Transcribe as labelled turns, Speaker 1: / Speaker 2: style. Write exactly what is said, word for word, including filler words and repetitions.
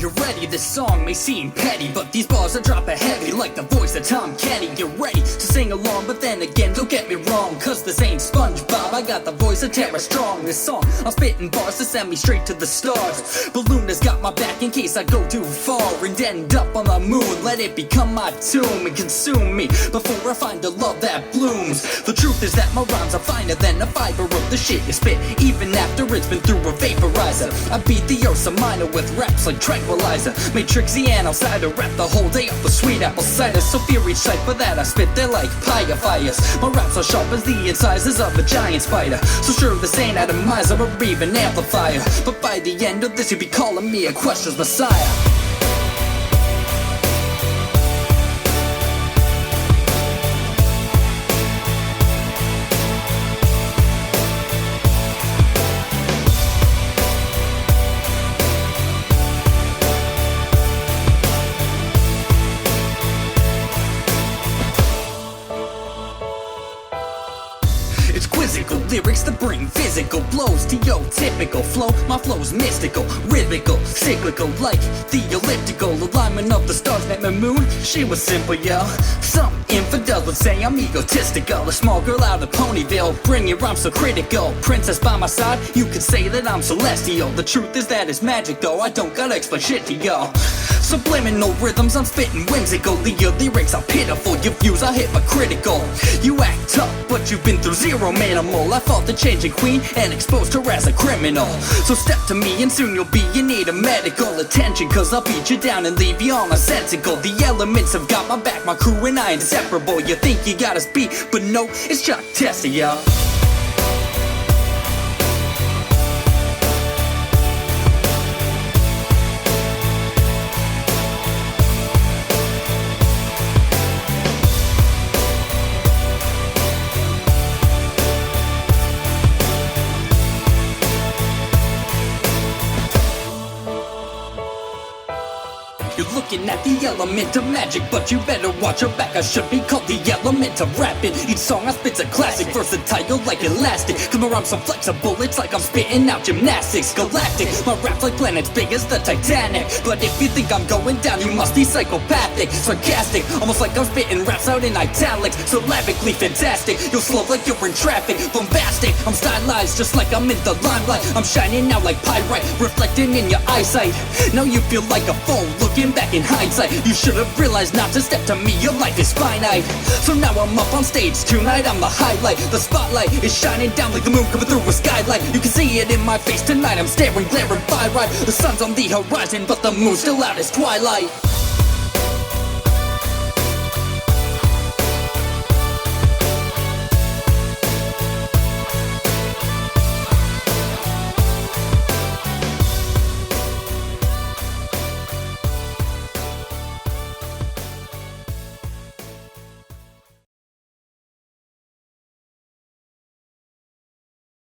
Speaker 1: you're ready. This song may seem petty, but these bars are dropping heavy like the voice of Tom Kenny. Get ready to sing along, but then again, don't get me wrong, cause this ain't SpongeBob, I got the voice of Tara Strong. This song, I'm spitting bars to send me straight to the stars. Balloon has got my back in case I go too far and end up on the moon. Let it become my tomb and consume me before I find the love that blooms. The truth is that my rhymes are finer than the fiber of the shit you spit, even after it's been through a vaporizer. I beat the Ursa Minor with raps like Tranquilizer, made Trixie and outsider rap the whole day up with sweet apple cider. So fear each sight for that I spit, they're like pyre fires. My raps are sharp as the incisors of a giant spider. So sure, this ain't atomizer or even amplifier, but by the end of this you'll be calling me a questions messiah. It's quizzical lyrics that bring physical blows to your typical flow. My flow's mystical, rhythmical, cyclical, like the elliptical alignment of the stars met my moon. She was simple, yo. Some infidels would say I'm egotistical. A small girl out of Ponyville, bring your rhymes so critical. Princess by my side, you could say that I'm celestial. The truth is that it's magic though, I don't gotta explain shit to y'all. Subliminal rhythms, I'm spitting whimsical. Your lyrics are pitiful, your views are hypocritical. You act tough, but you've been through zero, manimal. I fought the changing queen and exposed her as a criminal. So step to me and soon you'll be in need of medical attention, cause I'll beat you down and leave you all nonsensical. The elements have got my back, my crew and I inseparable. You think you got us beat, but no, it's Chuck Testa, y'all. You're looking at the element of magic, but you better watch your back. I should be called the element of rapping. Each song I spit's a classic, versatile like elastic. Cause my rhymes so flexible, it's like I'm spitting out gymnastics. Galactic, my rap's like planets big as the Titanic. But if you think I'm going down, you must be psychopathic. Sarcastic, almost like I'm spitting raps out in italics. Syllabically fantastic, you'll slow like you're in traffic. Bombastic, I'm stylized just like I'm in the limelight. I'm shining out like pyrite, reflecting in your eyesight. Now you feel like a fool, looking back in hindsight. You should have realized not to step to me, your life is finite. So now I'm up on stage tonight, I'm the highlight. The spotlight is shining down like the moon coming through a skylight. You can see it in my face tonight, I'm staring, glaring, fire right. The sun's on the horizon, but the moon's still out as twilight.